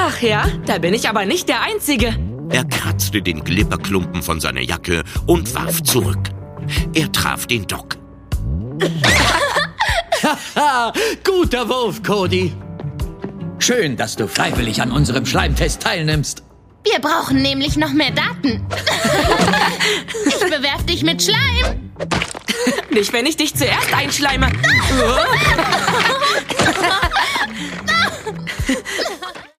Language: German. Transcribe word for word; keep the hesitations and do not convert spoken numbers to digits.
Ach ja, da bin ich aber nicht der Einzige. Er kratzte den Glibberklumpen von seiner Jacke und warf zurück. Er traf den Doc. Haha, guter Wurf, Cody. Schön, dass du freiwillig an unserem Schleimtest teilnimmst. Wir brauchen nämlich noch mehr Daten. Ich bewerf dich mit Schleim. Nicht, wenn ich dich zuerst einschleime.